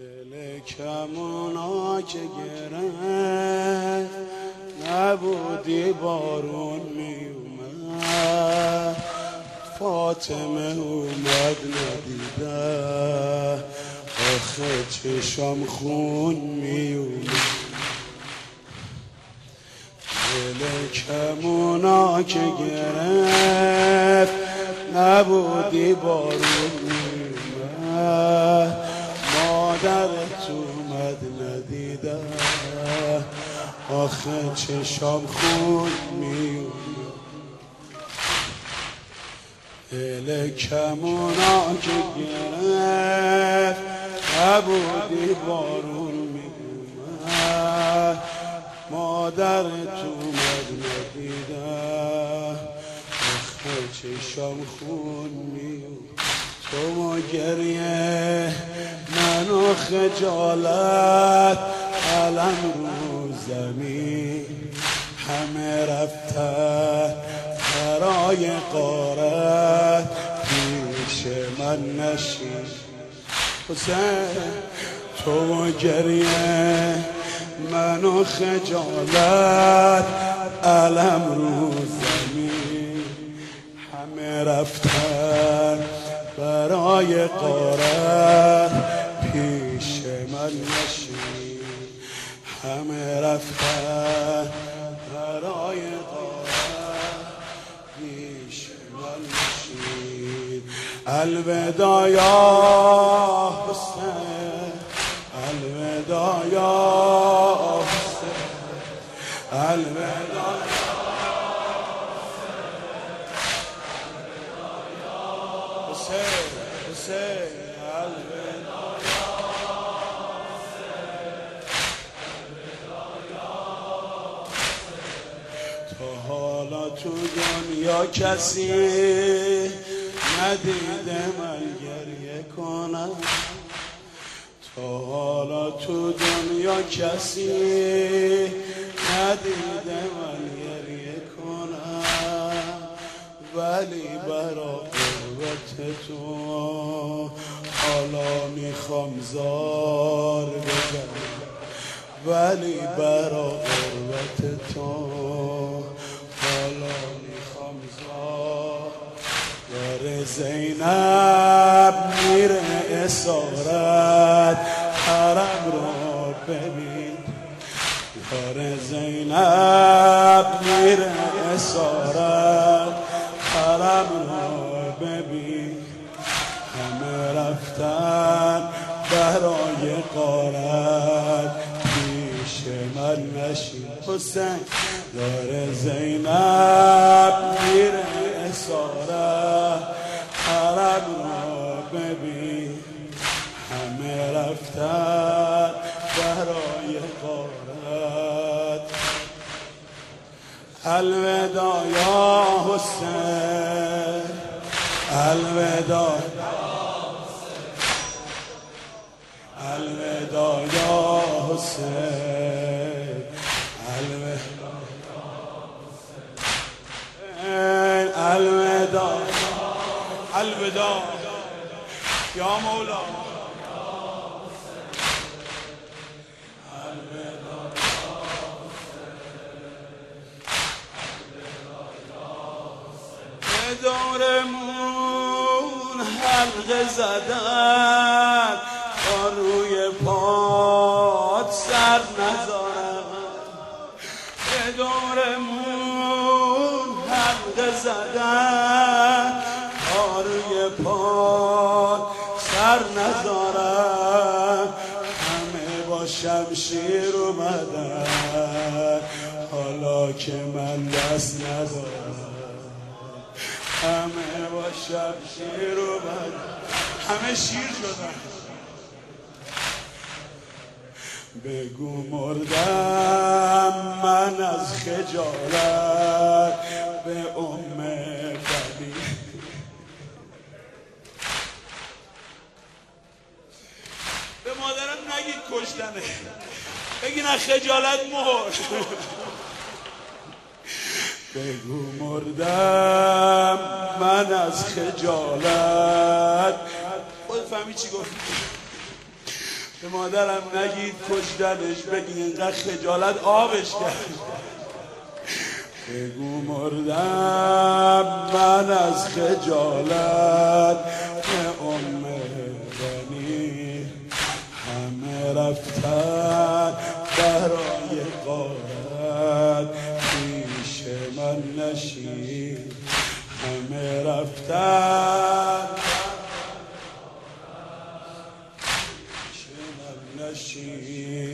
دل کمونا که گرفت نبودی بارون می اومد، فاطمه اومد ندیده آخه چشم خون می اومد. دل کمونا که گرفت نبودی بارون می اومد، مادرت اومد ندیده آخه چشم خون می اومد. دل کمونا که گرفت نبودی بارون می اومد، مادرت اومد ندیده آخه چشم خون می اومد. تو و گریه من و خجالت علم رو زمین، همه رفتن برای غارت پیش من نشین. حسین تو و گریه من و خجالت علم رو زمین، همه رفتن برای غارت پیش من نشین، همه رفتن برای غارت پیش من نشین. الوداع یا حسین، الوداع یا حسین، الوداع حسین، الوداع تا حالا تو دنیا کسی ندیده من گریه کنم، تا حالا تو دنیا کسی ندیده من گریه کنم، ولی برا قربت تو حالا میخوام زار بزنم، ولی برا قربت تو حالا میخوام زار. یار زینب میره اسارت حرم رو ببین، یار زینب میره اسارت حرم رو ببین، همه رفتن برای غارت پیش من نشین. حسین یار زینب میره اسارت حرم رو ببین، همه رفتن برای غارت. الوداع یا حسین، الوداع، الوداع یا حسین، الوداع، الوداع، الوداع یا مولا، دورمون حلقه زدن تا روی پات سر نذارم، به دورمون حلقه زدن تا روی پات سر نذارم، همه با شمشیر اومدن حالا که من دست ندارم، همه با شمشیر اومدن، همه شیر شدن. بگو مردم من از خجالت به بنی، به مادرم نگید کشتنه، بگین از خجالت مرد. بگو مردم من از خجالت، خود فهمی چی گفت؟ به مادرم نگید کشتنش، بگید اینقدر خجالت آبش کرد. بگو مردم من از خجالت، ام بنی همه رفتن برای غارت، پیش من نشین همه رفتن پیش من نشین.